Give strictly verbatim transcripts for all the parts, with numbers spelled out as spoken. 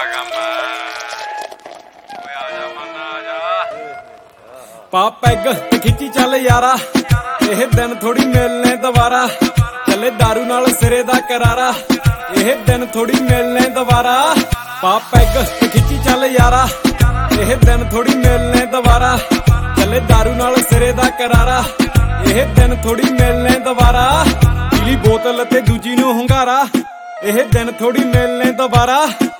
पा पैग ते खिची चल यारा, यह दिन थोड़ी मिलने दोबारा, चले दारू नाल सिरे दा करारा, यह दिन थोड़ी मिलने दोबारा। पा पैग ते खिची चल यारा, यह दिन थोड़ी मिलने दोबारा, चले दारू नाल सिरे दा करारा, यह दिन थोड़ी मिलने दोबारा। पीली बोतल ते दूजी नूं hungaरा, यह दिन थोड़ी मिलने दोबारा।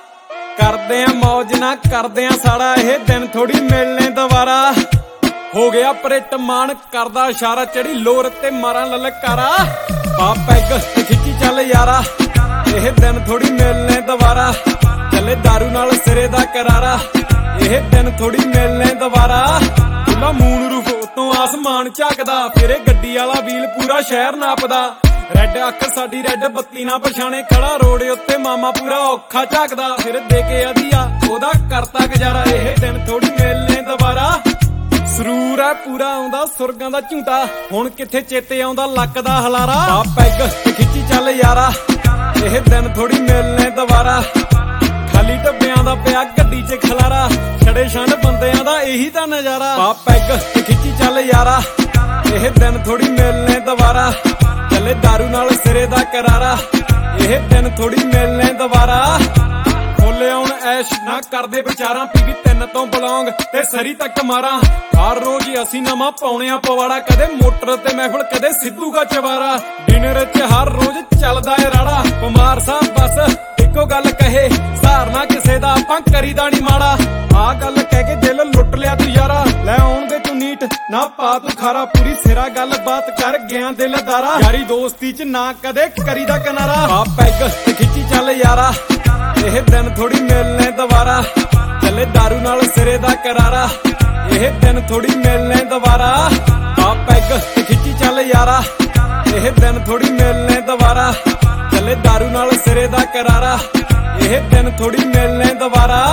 करदे आ मौज ना करदे आ साड़ा, यह दिन थोड़ी मिलने दोबारा। हो गया परेट मान करदा इशारा, चढ़ी लोर ते मारा ललकारा। पा पैग ते खिची चल यारा, यह दिन थोड़ी मिलने दोबारा, चले दारू नाल सिरे दा करारा, यह दिन थोड़ी मिलने दोबारा। खुला मून रूफ उतों आसमान झाकदा, फिरे गड्डी वाला व्हील पूरा शहर नापदा। रैड अख साडी रैड बत्ती ना पछाणे, खड़ा रोड उत्ते मामा पूरा औखा झाकदा। फिर दे के आदिया ओदा करता गुजारा, यह दिन थोड़ी मिलने दोबारा। ਸਰੂਰ ਹੈ ਪੂਰਾ ਆਉਂਦਾ ਸੁਰਗਾਂ ਦਾ ਝੂਟਾ, ਹੁਣ ਕਿੱਥੇ ਚੇਤੇ ਆਉਂਦਾ ਲੱਕ ਦਾ ਹਲਾਰਾ। ਆ ਪੈਗ ਤੇ ਖਿੱਚੀ ਚੱਲ ਯਾਰਾ, ਇਹ ਦਿਨ ਥੋੜੀ ਮਿਲਨੇ ਦੁਬਾਰਾ। ਖਾਲੀ ਡੱਬਿਆਂ ਦਾ ਪਿਆ ਗੱਡੀ 'ਚ ਖਲਾਰਾ, ਛੜੇ ਛੰਡ ਬੰਦਿਆਂ ਦਾ ਇਹੀ ਤਾਂ ਨਜ਼ਾਰਾ। ਆ ਪੈਗ ਤੇ ਖਿੱਚੀ ਚੱਲ ਯਾਰਾ, ਇਹ ਦਿਨ ਥੋੜੀ ਮਿਲਨੇ ਦੁਬਾਰਾ, ਚੱਲੇ ਦਾਰੂ ਨਾਲ ਸਿਰੇ ਦਾ ਕਰਾਰਾ, ਇਹ ਦਿਨ ਥੋੜੀ ਮਿਲਨੇ ਦੁਬਾਰਾ। ਖੋਲੇ ਆਉਣ ਐਸ਼ ਨਾ ਕਰਦੇ ਵਿਚਾਰਾਂ, ਪੀਵੀ ਤਿੰਨ ਤੋਂ ਬਲੌਂਗ ਤੇ ਸਰੀ ਤੱਕ ਮਾਰਾਂ। ਹਰ ਰੋਜ਼ ਅਸੀਂ ਨਵਾਂ ਪਾਉਣੇ ਆ ਪਵਾੜਾ, ਕਦੇ ਮੋਟਰ ਤੇ ਮਹਿਫਲ ਕਦੇ ਸਿੱਧੂ ਦਾ ਚਵਾਰਾ। ਡਿਨਰ 'ਚ ਹਰ ਰੋਜ਼ ਚੱਲਦਾ ਏ ਰਾੜਾ, ਕੁਮਾਰ ਸਾਹਿਬ ਬਸ ਇੱਕੋ ਗੱਲ ਕਹੇ, ਸਹਾਰਨਾ ਕਿਸੇ ਦਾ ਆਪਾਂ ਕਰੀਦਾ ਨੀ ਮਾੜਾ। ਆਹ ਗੱਲ ਕਹਿ ਕੇ ਦਿਲ ਲੁੱਟ ਲਿਆ ਤੂੰ ਯਾਰਾ, ਲੈ ਆਉਣਗੇ ਤੂੰ ਨੀਟ ਨਾ ਪਾ ਤੂੰ ਖਾਰਾ। ਪੂਰੀ ਸਿਰਾ ਗੱਲ ਬਾਤ ਕਰ ਗਿਆ ਦਿਲਦਾਰਾ, ਯਾਰੀ ਦੋਸਤੀ 'ਚ ਨਾ ਕਦੇ ਕਰੀਦਾ ਕਿਨਾਰਾ। ਆ ਪੈਗ ਤੇ ਖਿੱਚੀ ਚੱਲ ਯਾਰਾ, ਇਹ ਦਿਨ ਥੋੜੀ ਮਿਲਨੇ ਦੁਬਾਰਾ, ਚੱਲੇ ਦਾਰੂ ਨਾਲ ਸਿਰੇ ਦਾ ਕਰਾਰਾ, ਇਹ ਦਿਨ ਥੋੜੀ ਮਿਲਨੇ ਦੁਬਾਰਾ। ਆ ਪੈਗ ਤੇ ਖਿੱਚੀ ਚੱਲ ਯਾਰਾ, ਇਹ ਦਿਨ ਥੋੜੀ ਮਿਲਨੇ ਦੁਬਾਰਾ, ਚੱਲੇ ਦਾਰੂ ਨਾਲ ਸਿਰੇ ਦਾ ਕਰਾਰਾ, ਇਹ ਦਿਨ ਥੋੜੀ ਮਿਲਨੇ ਦੁਬਾਰਾ।